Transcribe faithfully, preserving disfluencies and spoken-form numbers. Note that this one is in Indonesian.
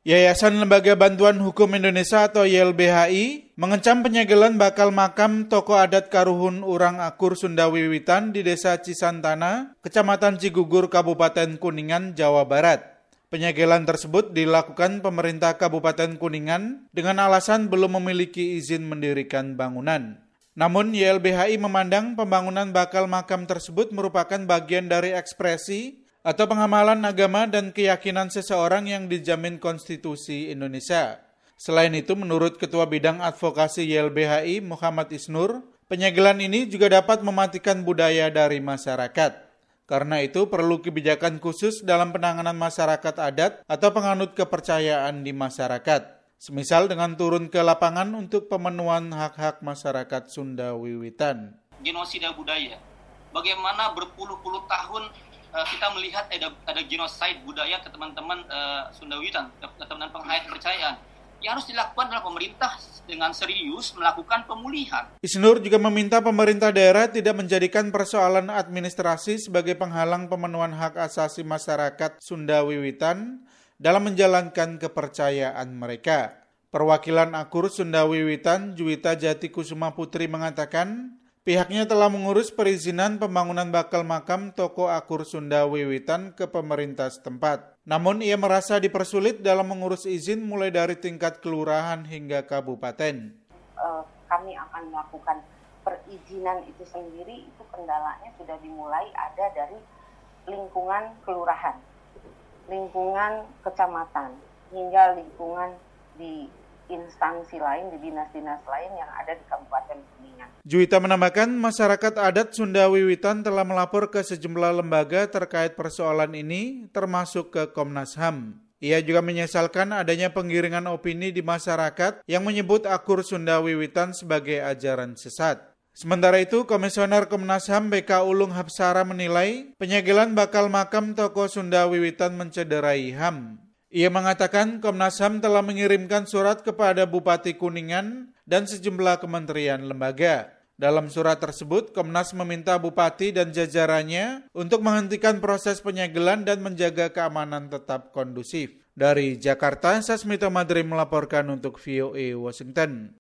Yayasan Lembaga Bantuan Hukum Indonesia atau Y L B H I mengecam penyegelan bakal makam tokoh adat Karuhun Urang Akur Sunda Wiwitan di Desa Cisantana, Kecamatan Cigugur, Kabupaten Kuningan, Jawa Barat. Penyegelan tersebut dilakukan pemerintah Kabupaten Kuningan dengan alasan belum memiliki izin mendirikan bangunan. Namun Y L B H I memandang pembangunan bakal makam tersebut merupakan bagian dari ekspresi atau pengamalan agama dan keyakinan seseorang yang dijamin Konstitusi Indonesia. Selain itu, menurut Ketua Bidang Advokasi Y L B H I, Muhammad Isnur, penyegelan ini juga dapat mematikan budaya dari masyarakat. Karena itu, perlu kebijakan khusus dalam penanganan masyarakat adat atau penganut kepercayaan di masyarakat. Semisal dengan turun ke lapangan untuk pemenuhan hak-hak masyarakat Sunda Wiwitan. Genosida budaya. Bagaimana berpuluh-puluh tahun kita melihat ada, ada genosid budaya ke teman-teman uh, Sunda Wiwitan, ke teman-teman penghayat kepercayaan. Yang harus dilakukan adalah pemerintah dengan serius melakukan pemulihan. Isnur juga meminta pemerintah daerah tidak menjadikan persoalan administrasi sebagai penghalang pemenuhan hak asasi masyarakat Sunda Wiwitan dalam menjalankan kepercayaan mereka. Perwakilan Akur Sunda Wiwitan, Juwita Jati Kusuma Putri mengatakan, pihaknya telah mengurus perizinan pembangunan bakal makam tokoh Akur Sunda Wiwitan ke pemerintah setempat. Namun ia merasa dipersulit dalam mengurus izin mulai dari tingkat kelurahan hingga kabupaten. Uh, kami akan melakukan perizinan itu sendiri, itu kendalanya sudah dimulai ada dari lingkungan kelurahan, lingkungan kecamatan, hingga lingkungan di instansi lain, di dinas-dinas lain yang ada di Kabupaten Kuningan. Juwita menambahkan masyarakat adat Sunda Wiwitan telah melapor ke sejumlah lembaga terkait persoalan ini, termasuk ke Komnas H A M. Ia juga menyesalkan adanya penggiringan opini di masyarakat yang menyebut Akur Sunda Wiwitan sebagai ajaran sesat. Sementara itu, Komisioner Komnas H A M B K Ulung Hapsara menilai penyegelan bakal makam tokoh Sunda Wiwitan mencederai H A M. Ia mengatakan Komnas H A M telah mengirimkan surat kepada Bupati Kuningan dan sejumlah kementerian lembaga. Dalam surat tersebut, Komnas meminta Bupati dan jajarannya untuk menghentikan proses penyegelan dan menjaga keamanan tetap kondusif. Dari Jakarta, Sasmito Madrim melaporkan untuk V O A Washington.